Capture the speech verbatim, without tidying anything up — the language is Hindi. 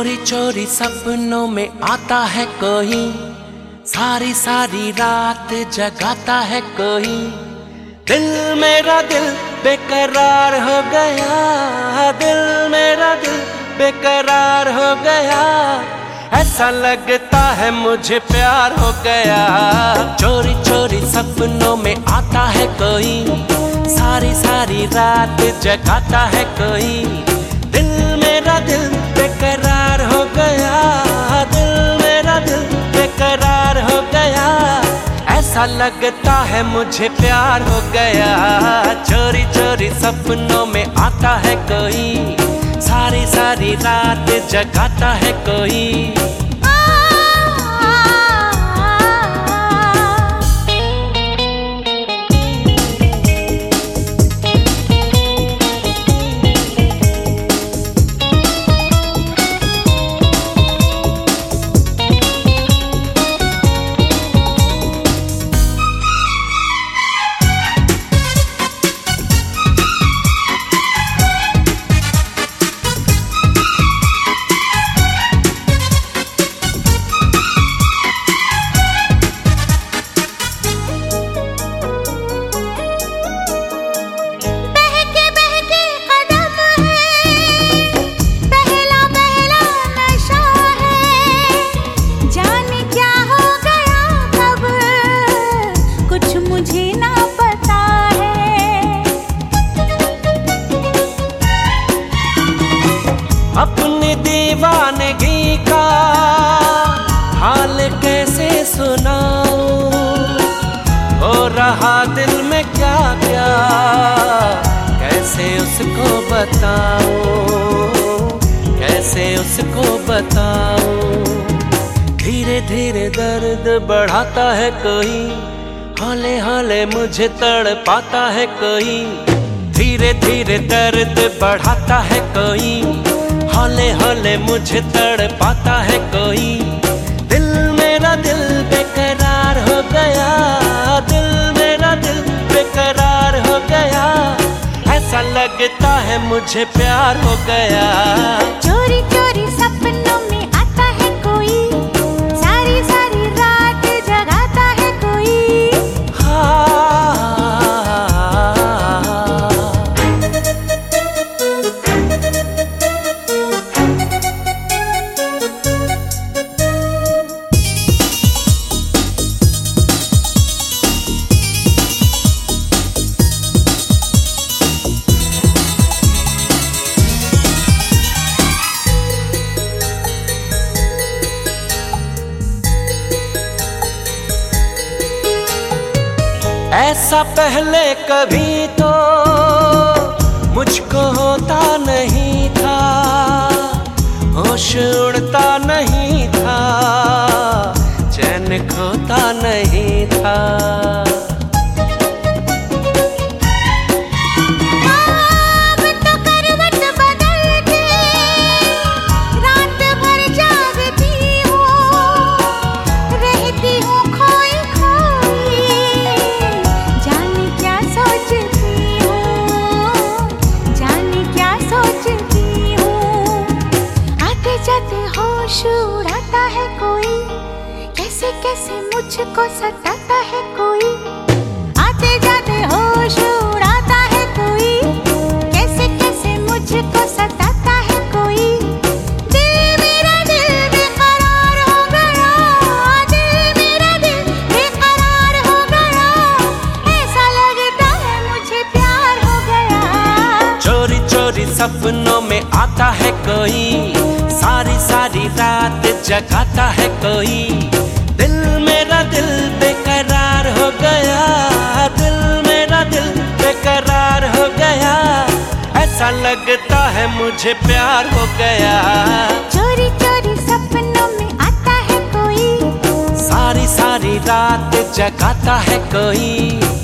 चोरी चोरी सपनों में आता है कोई, सारी सारी रात जगाता है कोई। दिल मेरा दिल बेकरार हो गया, दिल मेरा दिल बेकरार हो गया। ऐसा लगता है मुझे प्यार हो गया। चोरी चोरी सपनों में आता है कोई, सारी सारी रात जगाता है कोई। दिल मेरा दिल बेकरार हो गया, दिल मेरा दिल बेकरार हो गया। ऐसा लगता है मुझे प्यार हो गया। चोरी चोरी सपनों में आता है कोई, सारी सारी रात जगाता है कोई। अपनी दीवानगी का हाल कैसे सुनाऊं, हो रहा दिल में क्या क्या कैसे उसको बताऊं, कैसे उसको बताऊं। धीरे धीरे दर्द बढ़ाता है कोई, हौले हौले मुझे तड़पाता है कोई। धीरे धीरे दर्द बढ़ाता है कोई, हौले हौले मुझे तड़पाता है कोई। दिल मेरा दिल बेकरार हो गया, दिल मेरा दिल बेकरार हो गया। ऐसा लगता है मुझे प्यार हो गया। चोरी चोरी सपनों में आता है कोई, सारी सारी रात जगाता है कोई। ऐसा पहले कभी तो मुझको होता नहीं था, होश उड़ता नहीं था, चैन खोता नहीं था। उड़ाता है कोई, कैसे कैसे मुझको सताता है कोई। आते जाते होश उड़ाता है कोई, कैसे कैसे मुझको सताता है कोई। दिल मेरा दिल बेकरार हो गया, दिल मेरा दिल बेकरार हो गया। ऐसा लगता है मुझे प्यार हो गया। चोरी चोरी सपनों में आता है कोई, सारी सारी रात जगाता है कोई। दिल मेरा दिल बेकरार हो गया, दिल मेरा दिल बेकरार हो गया। ऐसा लगता है मुझे प्यार हो गया। चोरी चोरी सपनों में आता है कोई, सारी सारी रात जगाता है कोई।